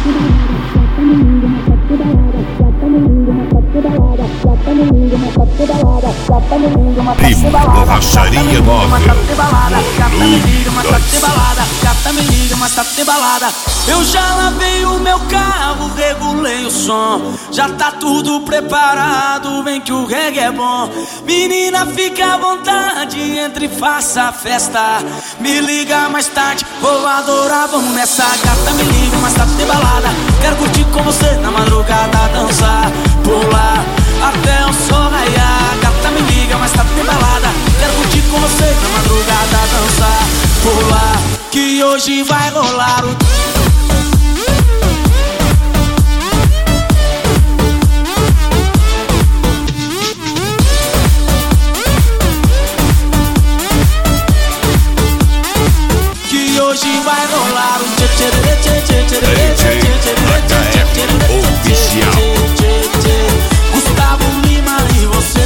Prima Borracharia Móvel. Gata me liga, mas tá tem balada. Eu já lavei o meu carro, regulei o som. Já tá tudo preparado, vem que o reggae é bom. Menina, fica à vontade, entre e faça a festa. Me liga mais tarde, vou adorar, vamos nessa. Gata me liga, mas tá tem balada. Quero curtir com você na madrugada, dançar, pular até o sol raiar. Gata me liga, mas tá tem balada. Quero curtir com você na madrugada, dançar, pular, que hoje vai rolar o... Que hoje vai rolar o... Oficial Gustavo Lima e você.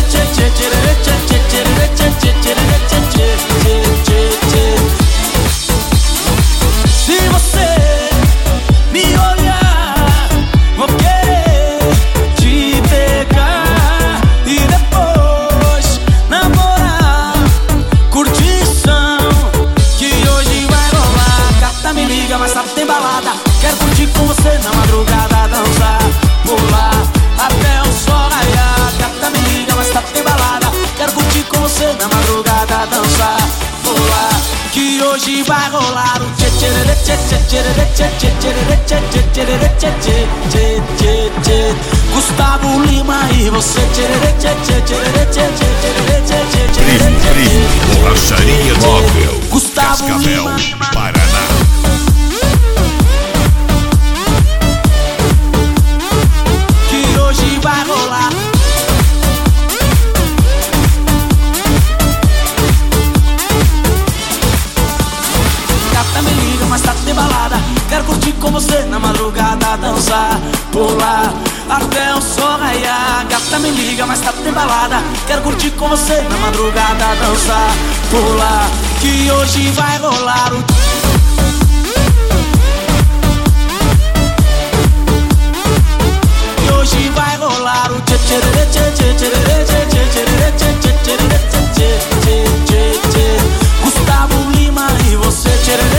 Se você me olhar, vou querer te pegar e depois namorar, curtição, que hoje vai rolar. Gata me liga, mas sabe tem balada. Quero curtir com você na madrugada, dançar, pular até o sol raiar. Gata me liga, mas tá tem balada. Quero curtir com você na madrugada, dançar, pular, que hoje vai rolar o tchê tchê tchê tchê tchê tchê tchê tchê tchê. Gustavo Lima e você. Primo Borracharia Móvel. Gustavo Cascavel, Lima, Paraná. que hoje vai rolar. Gata me liga, mas tá de balada. Quero curtir com você na madrugada, dançar, pular até o sol raiar. Gata me liga, mas tá de balada. Quero curtir com você na madrugada, dançar, pular, que hoje vai rolar o... Hoje vai rolar o tchê tchê tchê tchê tchê tchê tchê tchê. Gustavo Lima e você.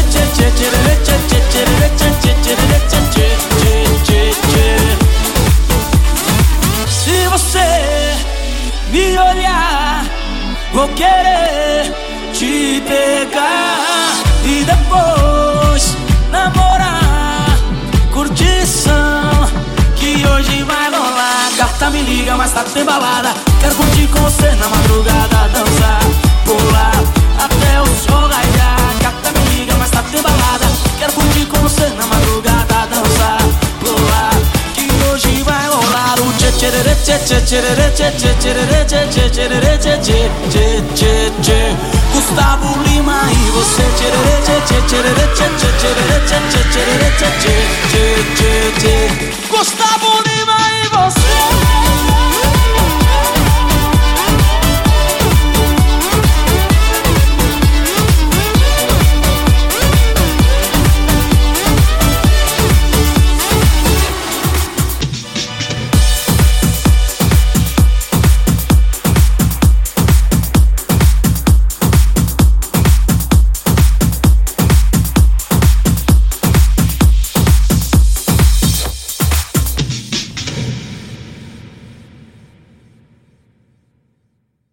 Se você me olhar, vou querer te pegar e depois namorar, curtição, que hoje vai rolar. Gata me liga, mas tá tem balada. Quero curtir com você na madrugada, dançar, pular até o sol raiar. Gata me liga, mas tá tem balada. Quero curtir com você na madrugada, dançar, pular, que hoje vai rolar o tchê tchê tchê tchê tchê tchê tchê tchê. Gustavo Lima e você.